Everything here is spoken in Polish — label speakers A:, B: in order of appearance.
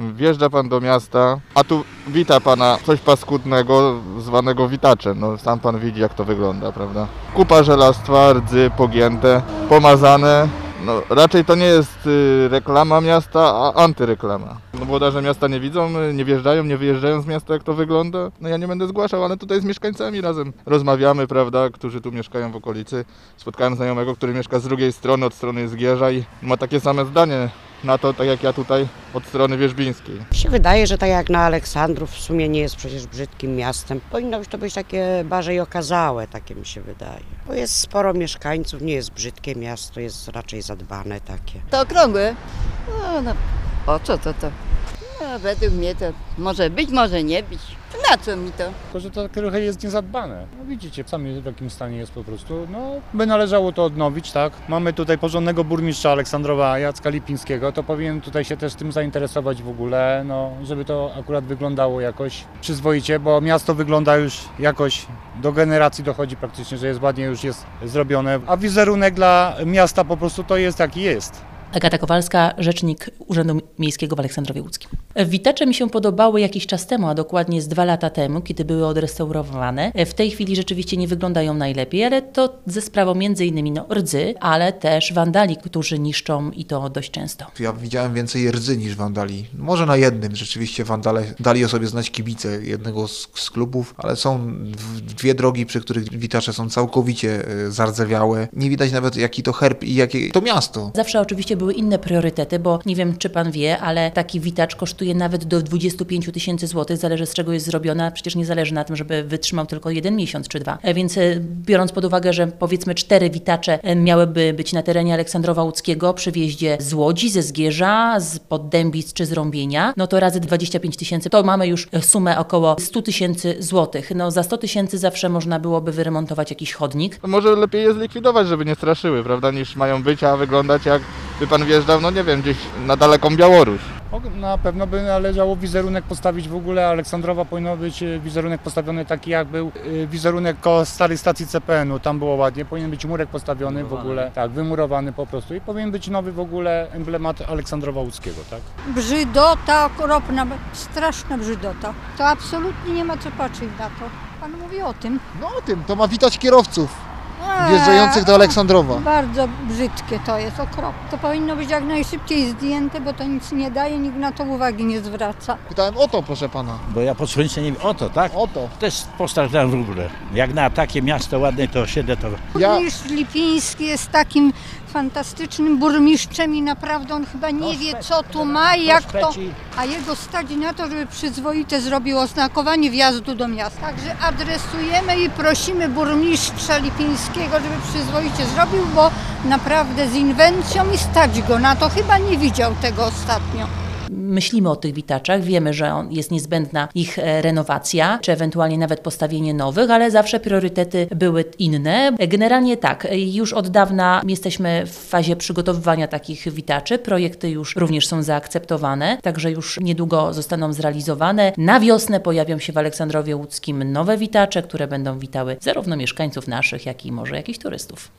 A: Wjeżdża pan do miasta, a tu wita pana coś paskudnego, zwanego witaczem. No sam pan widzi, jak to wygląda, prawda? Kupa żelastwa, rdzy pogięte, pomazane. No raczej to nie jest reklama miasta, a antyreklama. No włodarze miasta nie widzą, nie wjeżdżają, nie wyjeżdżają z miasta, jak to wygląda. No ja nie będę zgłaszał, ale tutaj z mieszkańcami razem rozmawiamy, prawda, którzy tu mieszkają w okolicy. Spotkałem znajomego, który mieszka z drugiej strony, od strony Zgierza i ma takie same zdanie na to, tak jak ja tutaj od strony wierzbińskiej.
B: Mi się wydaje, że tak jak na Aleksandrów w sumie nie jest przecież brzydkim miastem. Powinno to być takie bardziej okazałe, takie mi się wydaje. Bo jest sporo mieszkańców, nie jest brzydkie miasto, jest raczej zadbane takie.
C: To okrągłe? No, po co to? No, według mnie to może być, może nie być. Na co mi to?
D: Tylko, że to trochę jest niezadbane. No widzicie, sami w jakim stanie jest po prostu. No, by należało to odnowić, tak? Mamy tutaj porządnego burmistrza Aleksandrowa Jacka Lipińskiego, to powinien tutaj się też tym zainteresować w ogóle, no, żeby to akurat wyglądało jakoś przyzwoicie, bo miasto wygląda już jakoś do generacji dochodzi praktycznie, że jest ładnie już jest zrobione, a wizerunek dla miasta po prostu to jest jaki jest.
E: Agata Kowalska, rzecznik Urzędu Miejskiego w Aleksandrowie Łódzkim. Witacze mi się podobały jakiś czas temu, a dokładnie z 2 lata temu, kiedy były odrestaurowane. W tej chwili rzeczywiście nie wyglądają najlepiej, ale to ze sprawą m.in. rdzy, ale też wandali, którzy niszczą i to dość często.
F: Ja widziałem więcej rdzy niż wandali. Może na jednym rzeczywiście wandale dali o sobie znać kibice jednego z klubów, ale są 2 drogi, przy których witacze są całkowicie zardzewiałe. Nie widać nawet jaki to herb i jakie to miasto.
E: Zawsze oczywiście były inne priorytety, bo nie wiem, czy pan wie, ale taki witacz kosztuje nawet do 25 000 złotych, zależy z czego jest zrobiona, przecież nie zależy na tym, żeby wytrzymał tylko 1 miesiąc czy 2. Więc biorąc pod uwagę, że powiedzmy 4 witacze miałyby być na terenie Aleksandrowa Łódzkiego przy wjeździe z Łodzi, ze Zgierza, z Poddębic czy z Rąbienia, no to razy 25 000, to mamy już sumę około 100 000 złotych. No za 100 000 zawsze można byłoby wyremontować jakiś chodnik.
A: To może lepiej je zlikwidować, żeby nie straszyły, prawda, niż mają być, a wyglądać jak by pan wjeżdżał, no nie wiem, gdzieś na daleką Białoruś.
D: Na pewno by należało wizerunek postawić w ogóle, Aleksandrowa powinno być wizerunek postawiony taki jak był wizerunek koło starej stacji CPN-u, tam było ładnie, powinien być murek postawiony w ogóle, tak, wymurowany po prostu i powinien być nowy w ogóle emblemat Aleksandrowa Łódzkiego, tak?
G: Brzydota okropna, straszna brzydota. To absolutnie nie ma co patrzeć na to. Pan mówi o tym.
H: No o tym, to ma witać kierowców wjeżdżających do Aleksandrowa.
G: Bardzo brzydkie to jest, okropne. To powinno być jak najszybciej zdjęte, bo to nic nie daje, nikt na to uwagi nie zwraca.
H: Pytałem o to, proszę pana.
I: Bo ja po słońcu nie wiem, o to, tak?
H: O to.
I: To jest postać w ogóle. Jak na takie miasto ładne, to siedzę, to...
G: Burmistrz Lipiński jest takim fantastycznym burmistrzem i naprawdę on chyba nie wie, co tu ma i jak to... A jego stać na to, żeby przyzwoite zrobił oznakowanie wjazdu do miasta. Także adresujemy i prosimy burmistrza Lipińskiego, żeby przyzwoicie zrobił, bo naprawdę z inwencją i stać go na to. Chyba nie widział tego ostatnio.
E: Myślimy o tych witaczach, wiemy, że jest niezbędna ich renowacja, czy ewentualnie nawet postawienie nowych, ale zawsze priorytety były inne. Generalnie tak, już od dawna jesteśmy w fazie przygotowywania takich witaczy. Projekty już również są zaakceptowane, także już niedługo zostaną zrealizowane. Na wiosnę pojawią się w Aleksandrowie Łódzkim nowe witacze, które będą witały zarówno mieszkańców naszych, jak i może jakichś turystów.